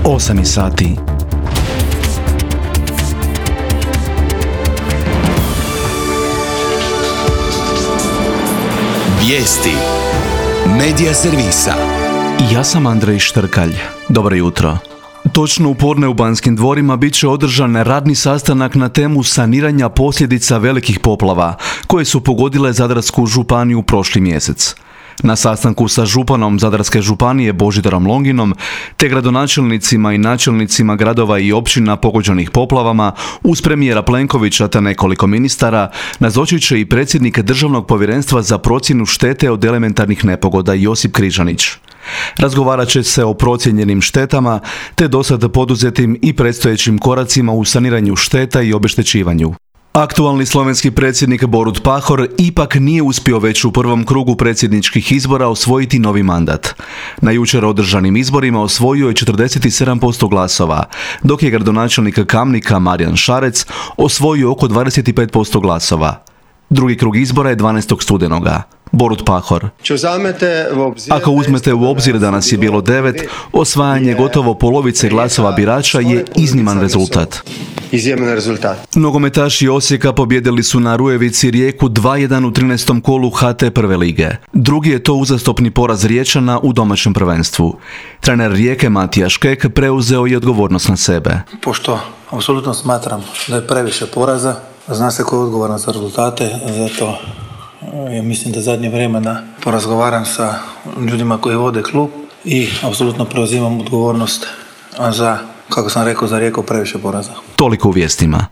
8 sati. Vijesti Medija servisa. Ja sam Andrej Štrkalj. Dobro jutro. Točno u podne u Banskim dvorima bit će održan radni sastanak na temu saniranja posljedica velikih poplava koje su pogodile Zadarsku županiju prošli mjesec. Na sastanku sa županom Zadarske županije Božidarom Longinom te gradonačelnicima i načelnicima gradova i općina pogođenih poplavama uz premijera Plenkovića te nekoliko ministara nazočit će i predsjednik Državnog povjerenstva za procjenu štete od elementarnih nepogoda Josip Križanić. Razgovarat će se o procijenjenim štetama te dosad poduzetim i predstojećim koracima u saniranju šteta i obeštećivanju. Aktualni slovenski predsjednik Borut Pahor ipak nije uspio već u prvom krugu predsjedničkih izbora osvojiti novi mandat. Na jučer održanim izborima osvojio je 47% glasova, dok je gradonačelnik Kamnika Marijan Šarec osvojio oko 25% glasova. Drugi krug izbora je 12. studenoga. Borut Pahor. Ako uzmete u obzir da nas je bilo 9, osvajanje gotovo polovice glasova birača je izniman rezultat. Nogometaši Osijeka pobjedili su na Rujevici Rijeku 2:1 u 13. kolu HT prve lige. Drugi je to uzastopni poraz Riječana u domaćem prvenstvu. Trener Rijeke Matija Škek preuzeo je odgovornost na sebe. Pošto apsolutno smatram da je previše poraza, zna se ko je odgovoran za rezultate, zato ja mislim da zadnje vremena porazgovaram sa ljudima koji vode klub i apsolutno preuzimam odgovornost za, kako sam rekao, za Rijeku previše poraza. Toliko u vijestima.